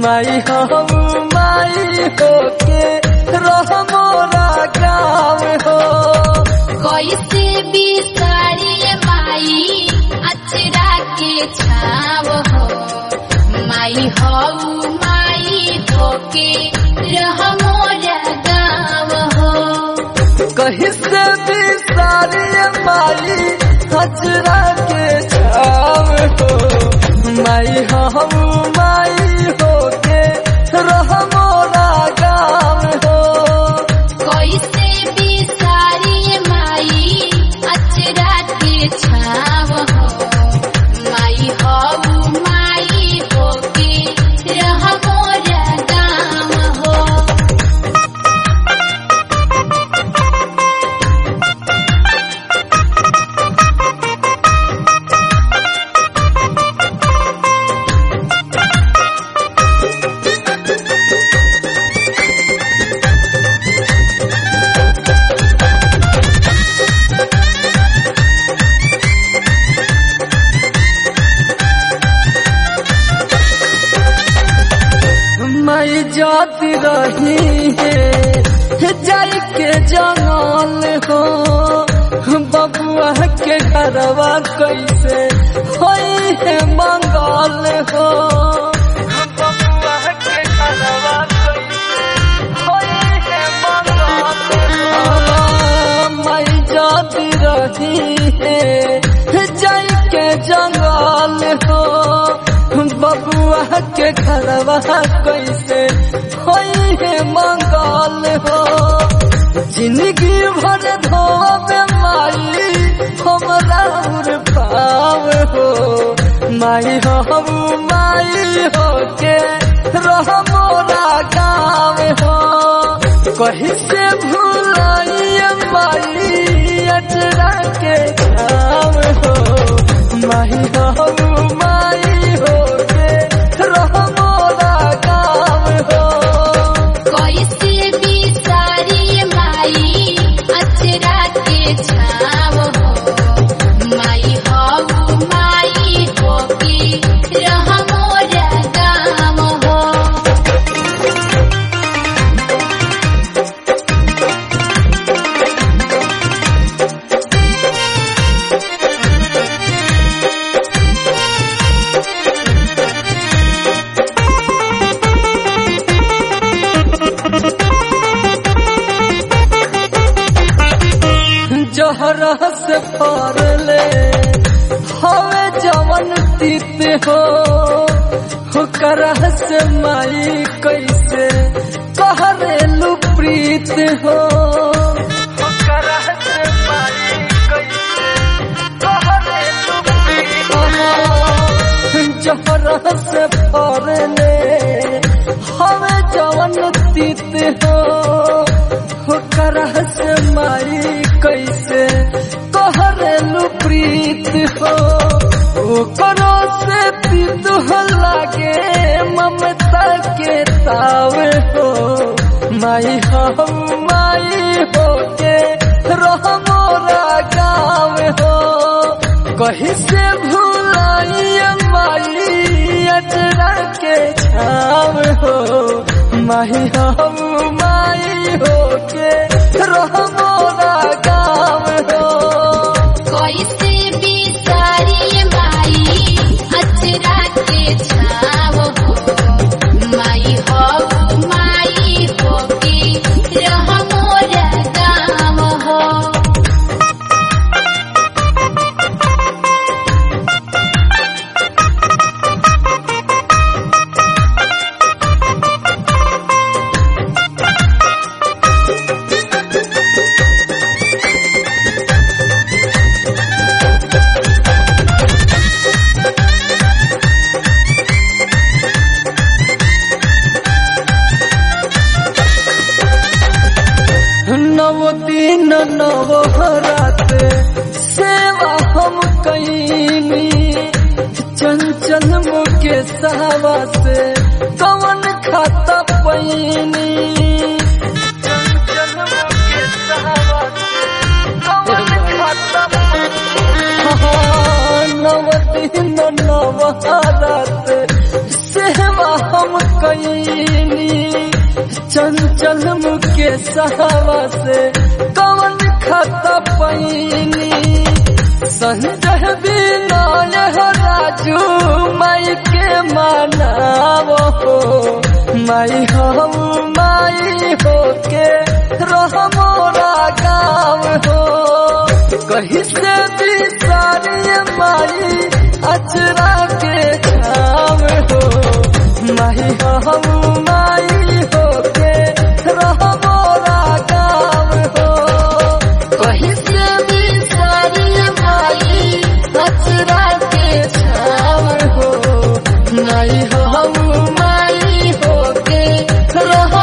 माई हम माई हो के रह मोरा गाँव हो। कैसे बिसारी माई अचरा के छाव हो। माई हो के रह मोरा गाँव हो। कहीं से बिसारी माई अचरा के छाव हो। माई हम माई हो के रह मोरा गाँव हो। कैसे बिसारी माई अचरा के छाव हो। माई हो के रह मोरा गाँव हो। माई जाती रही है जाई के जंगल हो। बबुआ के घरवा कैसे होई है मंगल हो। बबुआ के घरवा कैसे होई है मंगल हो। माई जाती रही है जाई के जंगल हो। बबुआ के घरवा कैसे होई है मंगल हो। जिंदगी भर धोबे माई हमरा पाव हो। माई हम माई हो के रह मोरा गाँव हो। कहीं से भूलाई माई अचरा के छाव हो। माई हम माई हो के रह मोरा गाँव हो। कैसे बिसारी माई अचरा के छाव हो। माई हो के रह मोरा गाँव हो। जहरा से पार ले हवे जवन तीत हो। करह से माई कैसे कहरेलू प्रीत हो। करह से माई कैसे कहरेलू प्रीत हो। जहरा से पार ले हवे जवन तीत हो। करह से माई कैसे कहरेलू प्रीत हो। करो से तीत लागे ममता के तावे हो। माई हम माई हो के रह मोरा गाँव हो। कहीं से भूलाई माई अचरा के छाव हो। माई हम माई हो के रह मोरा गाँव हो। कैसे बिसारी माई अचरा के छाव हो। माई हो के रह मोरा गाँव हो। नव दिन नव रात सेवा हम कैनी। चंचल मुके सहवा से कवन खाता पैनी। चंचल मुके सहवा से कवन खाता पैनी। नव दिन नव रात सेवा हम कैनी। चंचल मुके सहावा से कवन खता पैनी संजय बिना यह राजू माई के मनावो माई हम माई हो के रह मोरा गाँव हो कहीं से भी सारी माई अचरा के छाव हो माई हम माई हो के रह मोरा गाँव हो कहीं से भी सारी माई अचरा के छाव हो माई हम माई हो के रह